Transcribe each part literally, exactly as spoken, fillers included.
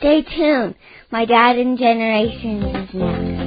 Stay tuned. My Dad in Generations is next.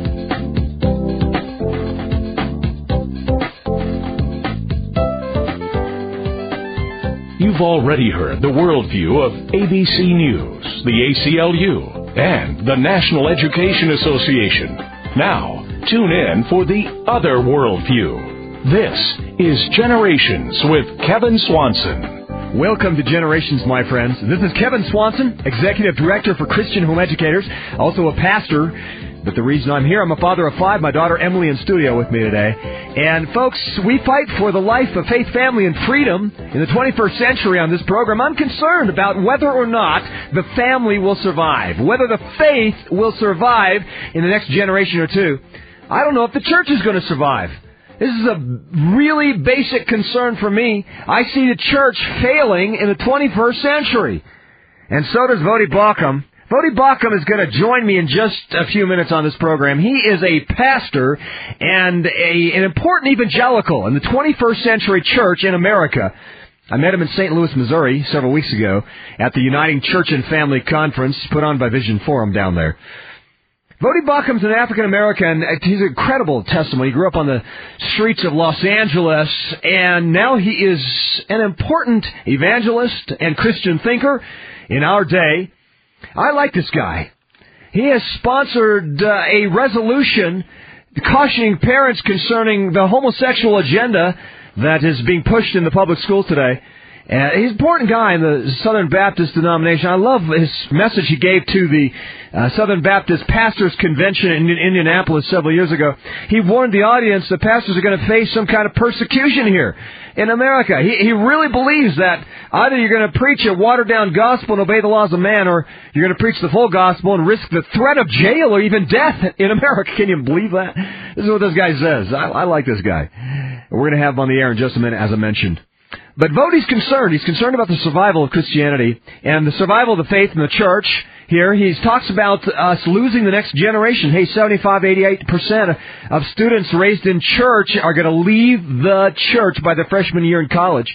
You've already heard the worldview of A B C News, the A C L U, and the National Education Association. Now, tune in for the other worldview. This is Generations with Kevin Swanson. Welcome to Generations, my friends. This is Kevin Swanson, Executive Director for Christian Home Educators, also a pastor. But the reason I'm here, I'm a father of five, my daughter Emily in studio with me today. And folks, we fight for the life of faith, family, and freedom in the twenty-first century on this program. I'm concerned about whether or not the family will survive, whether the faith will survive in the next generation or two. I don't know if the church is going to survive. This is a really basic concern for me. I see the church failing in the twenty-first century. And so does Voddie Baucham. Voddie Baucham is going to join me in just a few minutes on this program. He is a pastor and a, an important evangelical in the twenty-first century church in America. I met him in Saint Louis, Missouri several weeks ago at the Uniting Church and Family Conference put on by Vision Forum down there. Voddie Baucham's an African-American. He's an incredible testimony. He grew up on the streets of Los Angeles, and now he is an important evangelist and Christian thinker in our day. I like this guy. He has sponsored uh, a resolution cautioning parents concerning the homosexual agenda that is being pushed in the public schools today. Uh, he's an important guy in the Southern Baptist denomination. I love his message he gave to the uh, Southern Baptist Pastors Convention in Indianapolis several years ago. He warned the audience that pastors are going to face some kind of persecution here in America. He, he really believes that either you're going to preach a watered-down gospel and obey the laws of man, or you're going to preach the full gospel and risk the threat of jail or even death in America. Can you believe that? This is what this guy says. I, I like this guy. We're going to have him on the air in just a minute, as I mentioned. But Voddie's concerned. He's concerned about the survival of Christianity and the survival of the faith in the church. Here, he talks about us losing the next generation. Hey, seventy-five, eighty-eight percent of students raised in church are going to leave the church by their freshman year in college.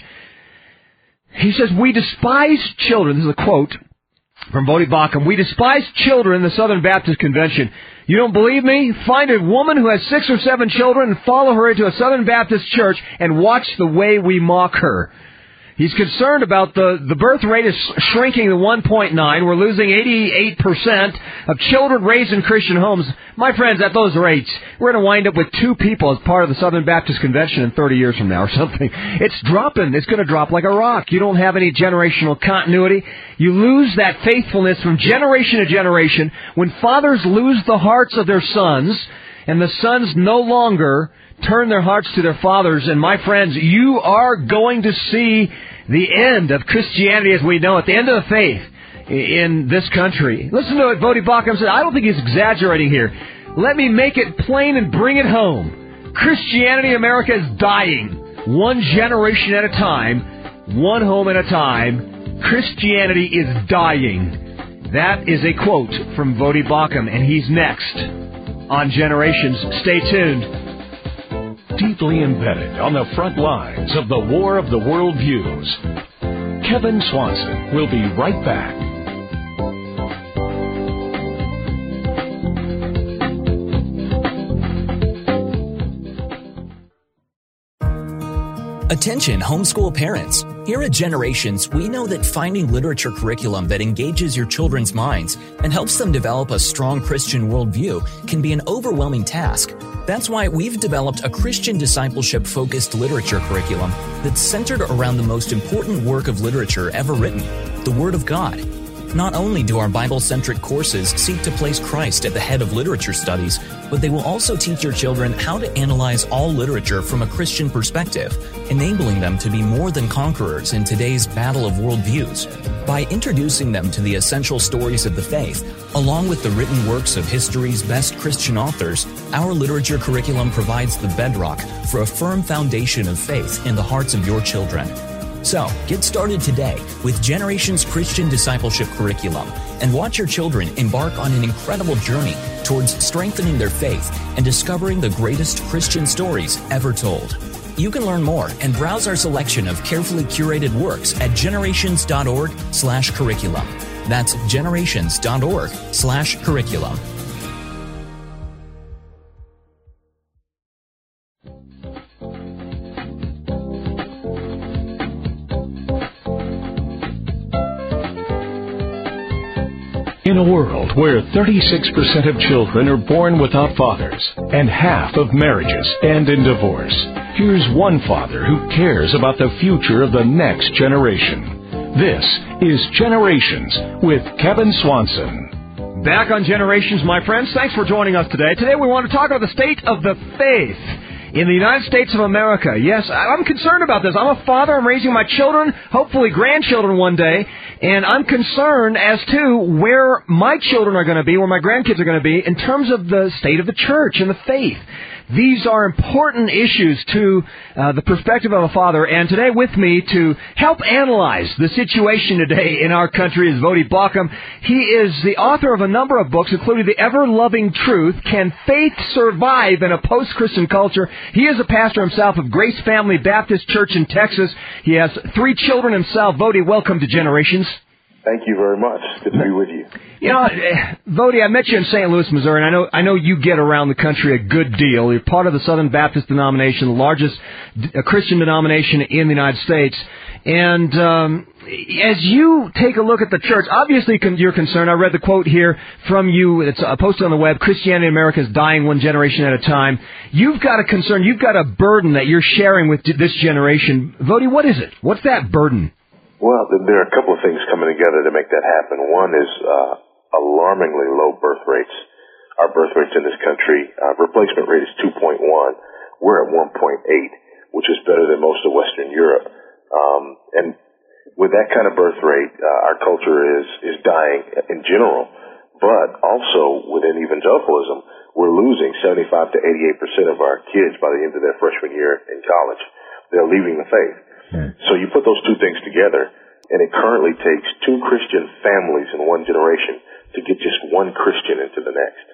He says, we despise children. This is a quote from Voddie Baucham. We despise children in the Southern Baptist Convention. You don't believe me? Find a woman who has six or seven children and follow her into a Southern Baptist church and watch the way we mock her. He's concerned about the, the birth rate is shrinking to one point nine. We're losing eighty-eight percent of children raised in Christian homes. My friends, at those rates, we're going to wind up with two people as part of the Southern Baptist Convention in thirty years from now or something. It's dropping. It's going to drop like a rock. You don't have any generational continuity. You lose that faithfulness from generation to generation. When fathers lose the hearts of their sons, and the sons no longer turn their hearts to their fathers, and my friends, you are going to see the end of Christianity as we know it, the end of the faith in this country. Listen to what Voddie Baucham said. I don't think he's exaggerating here. Let me make it plain and bring it home. Christianity in America is dying, one generation at a time, one home at a time. Christianity is dying. That is a quote from Voddie Baucham, and he's next on Generations. Stay tuned. Deeply embedded on the front lines of the War of the Worldviews, Kevin Swanson will be right back. Attention, homeschool parents. Here at Generations, we know that finding literature curriculum that engages your children's minds and helps them develop a strong Christian worldview can be an overwhelming task. That's why we've developed a Christian discipleship-focused literature curriculum that's centered around the most important work of literature ever written, the Word of God. Not only do our Bible-centric courses seek to place Christ at the head of literature studies, but they will also teach your children how to analyze all literature from a Christian perspective, enabling them to be more than conquerors in today's battle of worldviews. By introducing them to the essential stories of the faith, along with the written works of history's best Christian authors, our literature curriculum provides the bedrock for a firm foundation of faith in the hearts of your children. So, get started today with Generations Christian Discipleship Curriculum and watch your children embark on an incredible journey towards strengthening their faith and discovering the greatest Christian stories ever told. You can learn more and browse our selection of carefully curated works at generations dot org slash curriculum. That's generations.org slash curriculum. In a world where thirty-six percent of children are born without fathers and half of marriages end in divorce, here's one father who cares about the future of the next generation. This is Generations with Kevin Swanson. Back on Generations, my friends. Thanks for joining us today. Today we want to talk about the state of the faith in the United States of America. Yes, I'm concerned about this. I'm a father. I'm raising my children, hopefully grandchildren one day, and I'm concerned as to where my children are going to be, where my grandkids are going to be, in terms of the state of the church and the faith. These are important issues to uh, the perspective of a father. And today with me to help analyze the situation today in our country is Voddie Baucham. He is the author of a number of books, including The Ever-Loving Truth, Can Faith Survive in a Post-Christian Culture? He is a pastor himself of Grace Family Baptist Church in Texas. He has three children himself. Voddie, welcome to Generations. Thank you very much. Good to be with you. You know, Voddie, I met you in Saint Louis, Missouri, and I know I know you get around the country a good deal. You're part of the Southern Baptist denomination, the largest Christian denomination in the United States. And um, as you take a look at the church, obviously you're concerned. I read the quote here from you. It's posted on the web. Christianity in America is dying one generation at a time. You've got a concern. You've got a burden that you're sharing with this generation. Voddie, what is it? What's that burden? Well, there are a couple of things coming together to make that happen. One is uh, alarmingly low birth rates. Our birth rates in this country, uh, replacement rate is two point one. We're at one point eight, which is better than most of Western Europe. Um, and with that kind of birth rate, uh, our culture is, is dying in general. But also within evangelicalism, we're losing seventy-five to eighty-eight percent of our kids by the end of their freshman year in college. They're leaving the faith. So you put those two things together, and it currently takes two Christian families in one generation to get just one Christian into the next.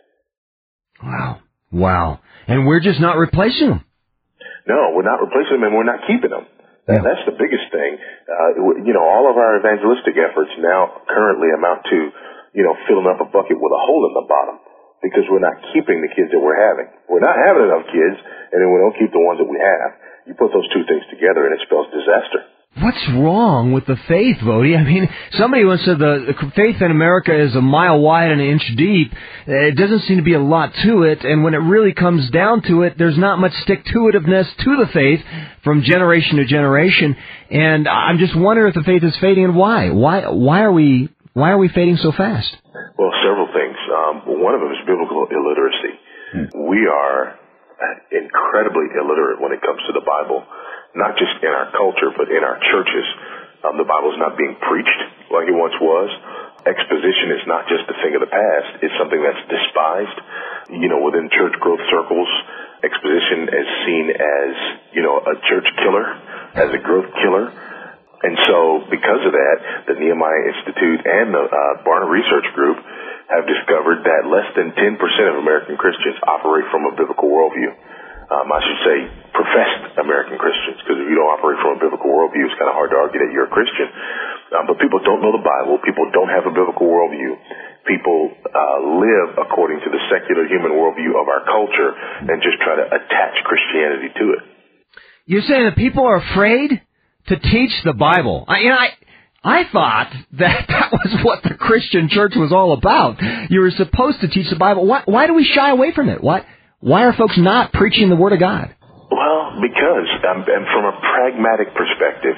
Wow. Wow. And we're just not replacing them. No, we're not replacing them, and we're not keeping them. Yeah. That's the biggest thing. Uh, you know, all of our evangelistic efforts now currently amount to, you know, filling up a bucket with a hole in the bottom because we're not keeping the kids that we're having. We're not having enough kids, and then we don't keep the ones that we have. You put those two things together, and it spells disaster. What's wrong with the faith, Voddie? I mean, somebody once said the, the faith in America is a mile wide and an inch deep. It doesn't seem to be a lot to it, and when it really comes down to it, there's not much stick-to-itiveness to the faith from generation to generation. And I'm just wondering if the faith is fading, and why? Why? Why are we? Why are we fading so fast? Well, several things. Um, one of them is biblical illiteracy. Hmm. We are incredibly illiterate when it comes to the Bible, not just in our culture, but in our churches. Um, the Bible is not being preached like it once was. Exposition is not just a thing of the past. It's something that's despised. You know, within church growth circles, exposition is seen as, you know, a church killer, as a growth killer. And so because of that, the Nehemiah Institute and the uh, Barna Research Group have discovered that less than ten percent of American Christians operate from a biblical worldview. Um, I should say professed American Christians, because if you don't operate from a biblical worldview, it's kind of hard to argue that you're a Christian. Um, but people don't know the Bible. People don't have a biblical worldview. People uh, live according to the secular human worldview of our culture and just try to attach Christianity to it. You're saying that people are afraid to teach the Bible. I, you know, I... I thought that that was what the Christian church was all about. You were supposed to teach the Bible. Why, why do we shy away from it? Why, why are folks not preaching the Word of God? Well, because, um, and from a pragmatic perspective,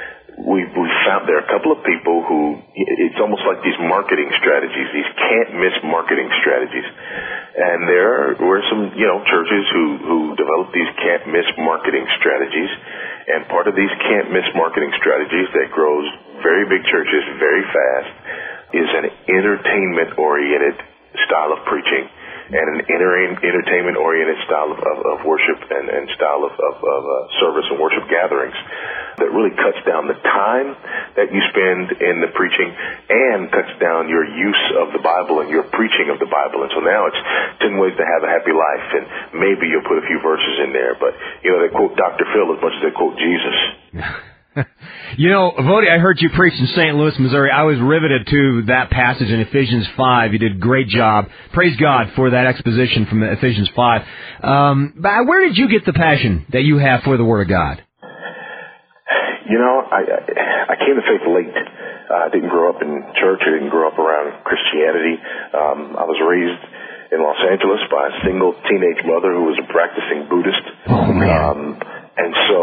we we found there are a couple of people who, it's almost like these marketing strategies, these can't-miss marketing strategies. And there were some, you know, churches who, who developed these can't-miss marketing strategies. And part of these can't-miss marketing strategies that grows very big churches very fast is an entertainment-oriented style of preaching and an enter- entertainment-oriented style of, of, of worship and, and style of, of, of uh, service and worship gatherings that really cuts down the time that you spend in the preaching and cuts down your use of the Bible and your preaching of the Bible. And so now it's ten ways to have a happy life, and maybe you'll put a few verses in there. But, you know, they quote Doctor Phil as much as they quote Jesus. You know, Vody, I heard you preach in Saint Louis, Missouri. I was riveted to that passage in Ephesians five. You did a great job. Praise God for that exposition from Ephesians five. Um, but where did you get the passion that you have for the Word of God? You know, I, I came to faith late. I didn't grow up in church. I didn't grow up around Christianity. Um, I was raised in Los Angeles by a single teenage mother who was a practicing Buddhist. Oh, man. Um, and so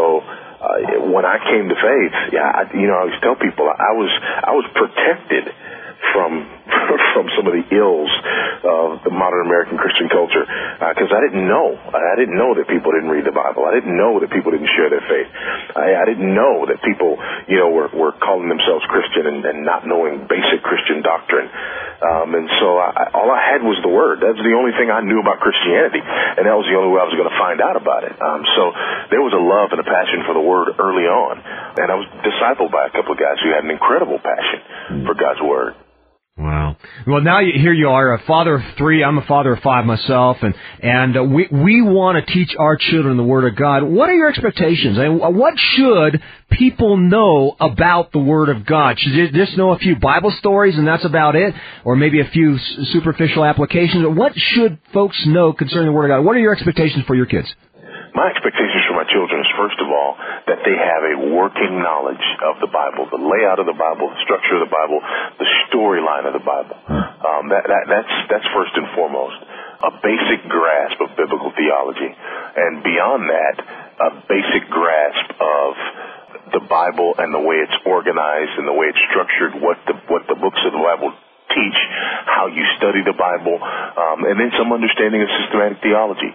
uh, when I came to faith, yeah, I, you know, I always tell people I was I was protected from from some of the ills of the modern American Christian culture because uh, I didn't know. I didn't know that people didn't read the Bible. I didn't know that people didn't share their faith. I, I didn't know that people, you know, were, were calling themselves Christian and, and not knowing basic Christian doctrine. Um, and so I, all I had was the Word. That's the only thing I knew about Christianity, and that was the only way I was going to find out about it. Um, so there was a love and a passion for the Word early on, and I was discipled by a couple of guys who had an incredible passion for God's Word. Wow. Well, now you, here you are, a father of three. I'm a father of five myself, and and uh, we we want to teach our children the Word of God. What are your expectations? I mean, what should people know about the Word of God? Should they just know a few Bible stories and that's about it, or maybe a few superficial applications? What should folks know concerning the Word of God? What are your expectations for your kids? My expectations for my children is, first of all, that they have a working knowledge of the Bible, the layout of the Bible, the structure of the Bible, the storyline of the Bible. Um, that, that, that's, that's first and foremost. A basic grasp of biblical theology. And beyond that, a basic grasp of the Bible and the way it's organized and the way it's structured, what the, what the books of the Bible teach, how you study the Bible, um, and then some understanding of systematic theology.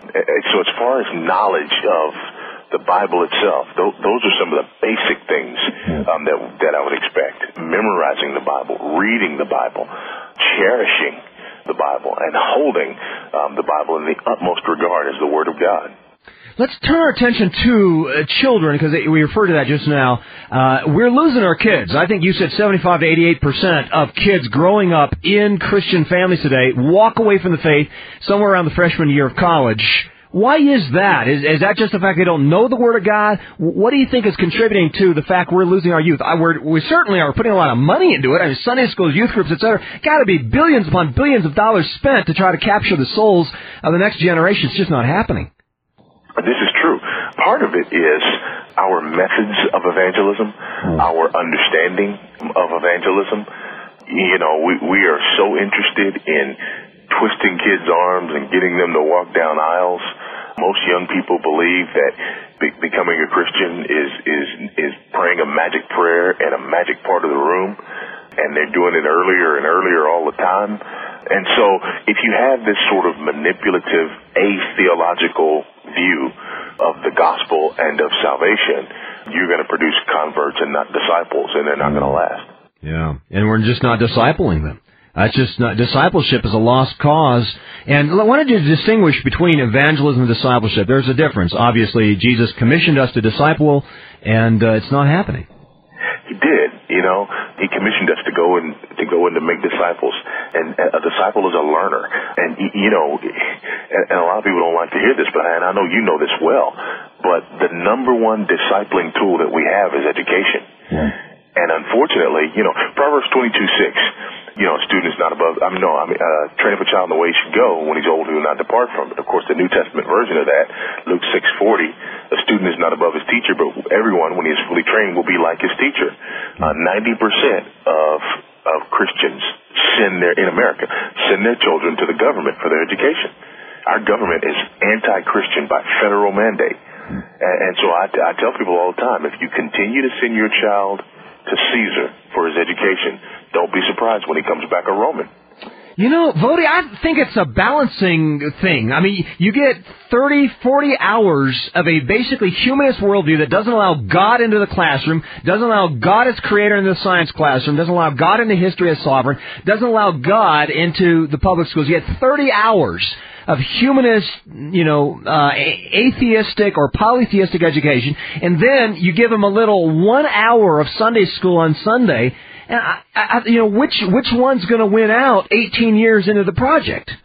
So as far as knowledge of the Bible itself, those, those are some of the basic things um, that that I would expect. Memorizing the Bible, reading the Bible, cherishing the Bible, and holding um, the Bible in the utmost regard as the Word of God. Let's turn our attention to uh, children, because we referred to that just now. Uh, we're losing our kids. I think you said seventy-five to eighty-eight percent of kids growing up in Christian families today walk away from the faith somewhere around the freshman year of college. Why is that? Is, is that just the fact they don't know the Word of God? What do you think is contributing to the fact we're losing our youth? I, we're, we certainly are putting a lot of money into it. I mean, Sunday schools, youth groups, et cetera. Got to be billions upon billions of dollars spent to try to capture the souls of the next generation. It's just not happening. This is true. Part of it is our methods of evangelism, our understanding of evangelism. You know, we, we are so interested in twisting kids' arms and getting them to walk down aisles. Most young people believe that be- becoming a Christian is, is, is praying a magic prayer in a magic part of the room, and they're doing it earlier and earlier all the time. And so if you have this sort of manipulative, atheological view of the gospel and of salvation, you're going to produce converts and not disciples, and they're not going to last. Yeah, and we're just not discipling them. That's just not, discipleship is a lost cause. And I wanted to distinguish between evangelism and discipleship. There's a difference. Obviously, Jesus commissioned us to disciple, and uh, it's not happening. He did, you know. He commissioned us to go and to go and to make disciples, and a disciple is a learner. And you know, and a lot of people don't like to hear this, but and I know you know this well. But the number one discipling tool that we have is education. Yeah. And unfortunately, you know, Proverbs twenty-two six, you know, a student is not above, I mean, no, I mean, uh, train up a child in the way he should go. When he's old, he will not depart from it. Of course, the New Testament version of that, Luke six forty, a student is not above his teacher, but everyone, when he is fully trained, will be like his teacher. Uh, ninety percent of, of Christians send their, in America, send their children to the government for their education. Our government is anti-Christian by federal mandate. And, and so I, I tell people all the time, if you continue to send your child to Caesar for his education, don't be surprised when he comes back a Roman. You know, Vody, I think it's a balancing thing. I mean, you get thirty, forty hours of a basically humanist worldview that doesn't allow God into the classroom, doesn't allow God as creator into the science classroom, doesn't allow God into history as sovereign, doesn't allow God into the public schools. You get thirty hours of humanist, you know, uh, atheistic or polytheistic education, and then you give them a little one hour of Sunday school on Sunday. And I, I, you know, which which one's going to win out eighteen years into the project?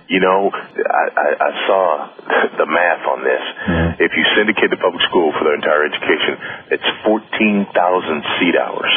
You know, I, I, I saw the math on this. Mm-hmm. If you send a kid to public school for their entire education, it's fourteen thousand seat hours.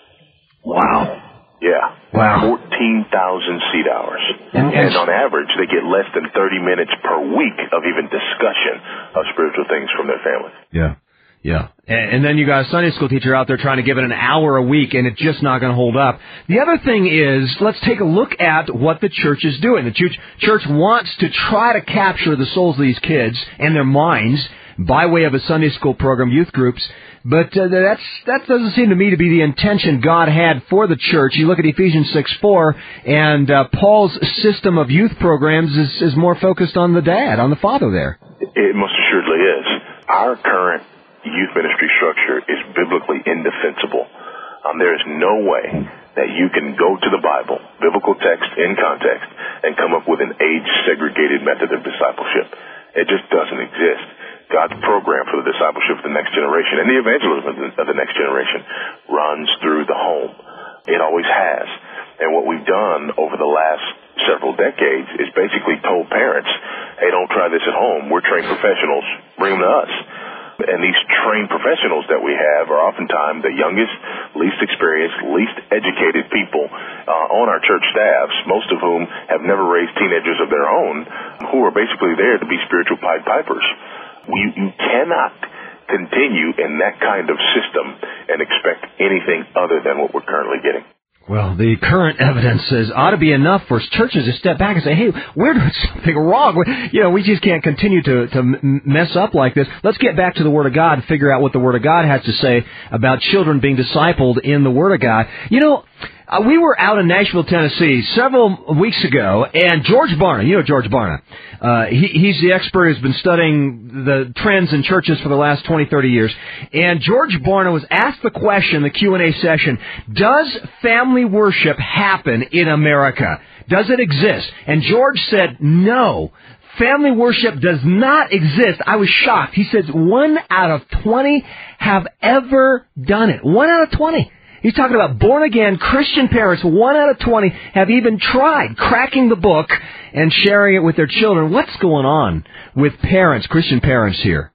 Wow. Yeah. Wow. fourteen thousand seat hours. And, and on average, they get less than thirty minutes per week of even discussion of spiritual things from their families. Yeah. Yeah. And, and then you got a Sunday school teacher out there trying to give it an hour a week, and it's just not going to hold up. The other thing is, let's take a look at what the church is doing. The church, church wants to try to capture the souls of these kids and their minds by way of a Sunday school program, youth groups. But uh, that's that doesn't seem to me to be the intention God had for the church. You look at Ephesians six four, and uh, Paul's system of youth programs is, is more focused on the dad, on the father there. It most assuredly is. Our current youth ministry structure is biblically indefensible. Um, there is no way that you can go to the Bible, biblical text in context, and come up with an age-segregated method of discipleship. It just doesn't exist. God's program for the discipleship of the next generation and the evangelism of the, of the next generation runs through the home. It always has. And what we've done over the last several decades is basically told parents, hey, don't try this at home. We're trained professionals. Bring them to us. And these trained professionals that we have are oftentimes the youngest, least experienced, least educated people uh, on our church staffs, most of whom have never raised teenagers of their own, who are basically there to be spiritual Pied Pipers. You, you cannot continue in that kind of system and expect anything other than what we're currently getting. Well, the current evidence says ought to be enough for churches to step back and say, hey, we're doing something wrong. You know, we just can't continue to, to mess up like this. Let's get back to the Word of God and figure out what the Word of God has to say about children being discipled in the Word of God. You know, uh, we were out in Nashville, Tennessee several weeks ago, and George Barna, you know George Barna, uh, he, he's the expert who's been studying the trends in churches for the last twenty, thirty years. And George Barna was asked the question, the Q and A session, does family worship happen in America? Does it exist? And George said, no. Family worship does not exist. I was shocked. He says one out of twenty have ever done it. One out of twenty. He's talking about born-again Christian parents. One out of twenty have even tried cracking the book and sharing it with their children. What's going on with parents, Christian parents here?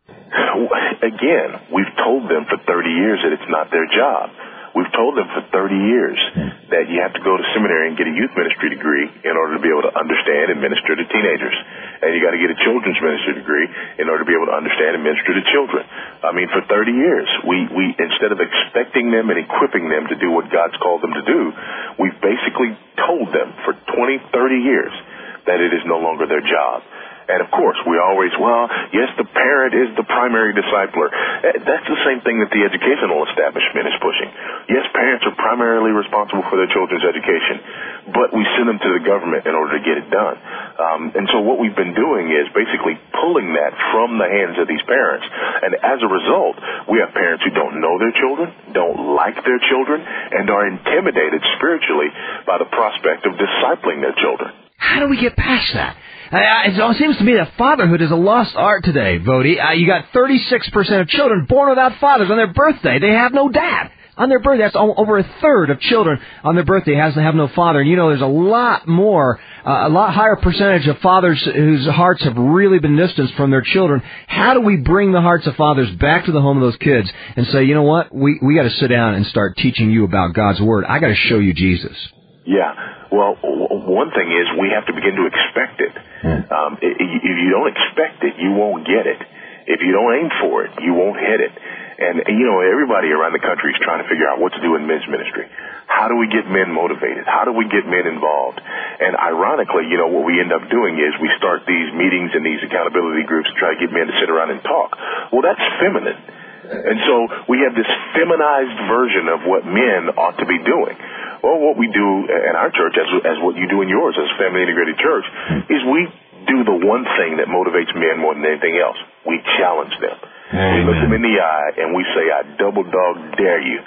Again, we've told them for thirty years that it's not their job. We've told them for thirty years that you have to go to seminary and get a youth ministry degree in order to be able to understand and minister to teenagers. And you got to get a children's ministry degree in order to be able to understand and minister to children. I mean, for thirty years, we, we instead of expecting them and equipping them to do what God's called them to do, we've basically told them for twenty, thirty years that it is no longer their job. And, of course, we always, well, yes, the parent is the primary discipler. That's the same thing that the educational establishment is pushing. Yes, parents are primarily responsible for their children's education, but we send them to the government in order to get it done. Um, and so what we've been doing is basically pulling that from the hands of these parents. And as a result, we have parents who don't know their children, don't like their children, and are intimidated spiritually by the prospect of discipling their children. How do we get past that? Uh, it seems to me that fatherhood is a lost art today, Vody. Uh, you got thirty-six percent of children born without fathers on their birthday. They have no dad. On their birthday, that's over a third of children on their birthday has to have no father. And you know, there's a lot more, uh, a lot higher percentage of fathers whose hearts have really been distanced from their children. How do we bring the hearts of fathers back to the home of those kids and say, you know what, we we got to sit down and start teaching you about God's Word. I got to show you Jesus. Yeah. Well, one thing is we have to begin to expect it. Um, if you don't expect it, you won't get it. If you don't aim for it, you won't hit it. And, you know, everybody around the country is trying to figure out what to do in men's ministry. How do we get men motivated? How do we get men involved? And ironically, you know, what we end up doing is we start these meetings and these accountability groups to try to get men to sit around and talk. Well, that's feminine. And so we have this feminized version of what men ought to be doing. Well, what we do in our church, as, as what you do in yours as a family integrated church, is we do the one thing that motivates men more than anything else. We challenge them. Amen. We look them in the eye and we say, I double dog dare you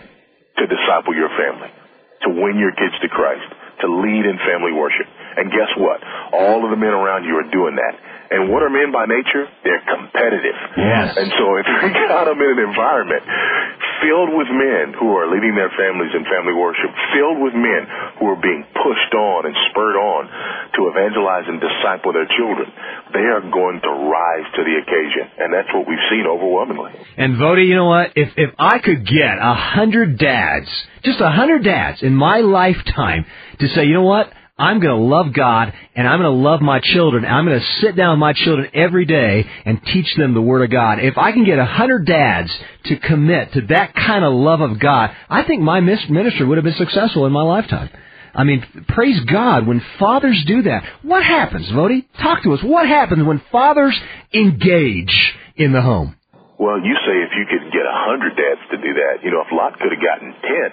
to disciple your family, to win your kids to Christ, to lead in family worship. And guess what? All of the men around you are doing that. And what are men by nature? They're competitive. Yes. And so if we got them in an environment filled with men who are leading their families in family worship, filled with men who are being pushed on and spurred on to evangelize and disciple their children. They are going to rise to the occasion, and that's what we've seen overwhelmingly. And Vody, you know what? If if I could get a hundred dads, just a hundred dads in my lifetime to say, you know what? I'm going to love God, and I'm going to love my children. I'm going to sit down with my children every day and teach them the Word of God. If I can get a hundred dads to commit to that kind of love of God, I think my ministry would have been successful in my lifetime. I mean, praise God, when fathers do that. What happens, Vody? Talk to us. What happens when fathers engage in the home? Well, you say if you could get a hundred dads to do that, you know, if Lot could have gotten ten,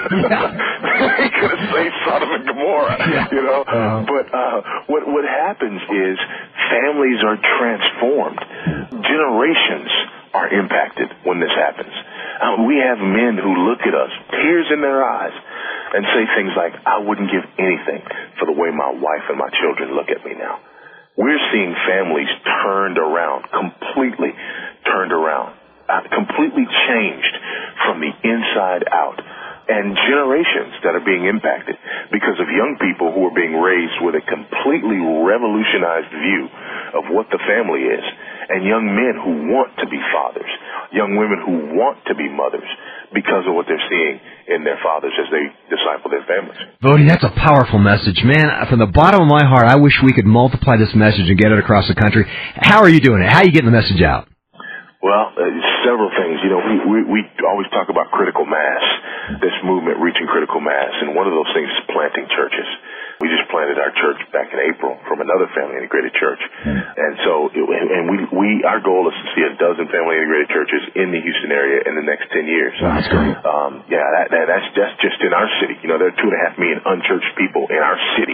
he could have saved Sodom and Gomorrah, yeah. you know. Uh-huh. But uh, what what happens is families are transformed. Generations are impacted when this happens. Um, we have men who look at us, tears in their eyes, and say things like, I wouldn't give anything for the way my wife and my children look at me now. We're seeing families turned around, completely turned around, uh, completely changed from the inside out. And generations that are being impacted because of young people who are being raised with a completely revolutionized view of what the family is, and young men who want to be fathers, young women who want to be mothers because of what they're seeing in their fathers as they disciple their families. Vody, that's a powerful message. Man, from the bottom of my heart, I wish we could multiply this message and get it across the country. How are you doing it? How are you getting the message out? Well, uh, several things. You know, we, we, we always talk about critical mass, this movement reaching critical mass, and one of those things is planting churches. We just planted our church back in April from another family integrated church. Mm. And so, it, and we, we, our goal is to see a dozen family integrated churches in the Houston area in the next ten years. Oh, that's great. Um, yeah, that, that, that's, that's just in our city. You know, there are two and a half million unchurched people in our city,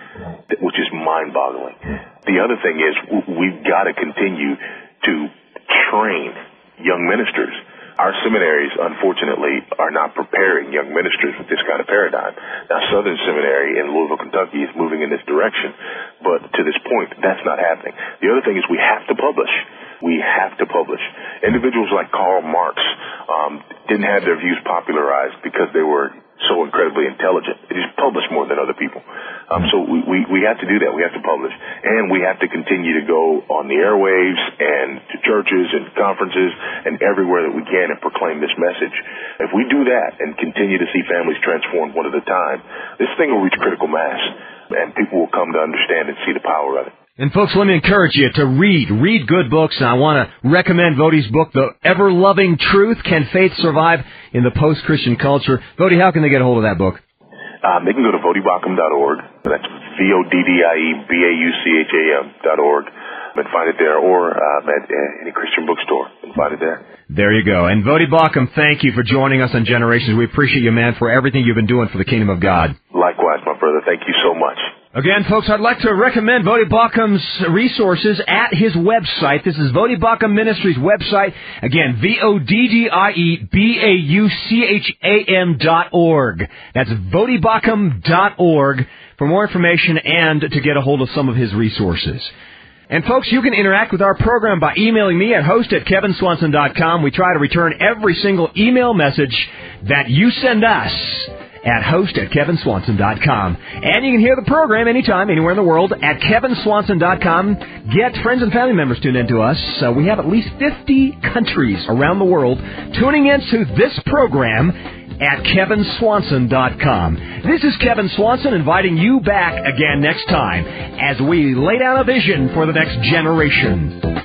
which is mind-boggling. The other thing is we've got to continue to train young ministers. Our seminaries, unfortunately, are not preparing young ministers with this kind of paradigm. Now, Southern Seminary in Louisville, Kentucky is moving in this direction, but to this point, that's not happening. The other thing is we have to publish. We have to publish. Individuals like Karl Marx um, didn't have their views popularized because they were so incredibly intelligent. They just published more than other people. Um, so we, we, we have to do that. We have to publish. And we have to continue to go on the airwaves and to churches and conferences and everywhere that we can and proclaim this message. If we do that and continue to see families transformed one at a time, this thing will reach critical mass and people will come to understand and see the power of it. And folks, let me encourage you to read. Read good books. And I want to recommend Vody's book, The Ever-Loving Truth, Can Faith Survive in the Post-Christian Culture? Vody, how can they get a hold of that book? Um, they can go to vody baucham dot org. That's V O D D I E B A U C H A M dot org. And find it there, or um, at uh, any Christian bookstore and find it there. There you go. And Vody Baucham, thank you for joining us on Generations. We appreciate you, man, for everything you've been doing for the kingdom of God. Likewise, my brother. Thank you so much. Again, folks, I'd like to recommend Vody Baucham's resources at his website. This is Vody Baucham Ministries' website. Again, V O D D I E B A U C H A M dot org. That's vody baucham dot org for more information and to get a hold of some of his resources. And folks, you can interact with our program by emailing me at host at kevin swanson dot com. We try to return every single email message that you send us at host at kevin swanson dot com. And you can hear the program anytime, anywhere in the world at kevin swanson dot com. Get friends and family members tuned in to us. Uh, we have at least fifty countries around the world tuning into this program at kevin swanson dot com. This is Kevin Swanson inviting you back again next time as we lay down a vision for the next generation.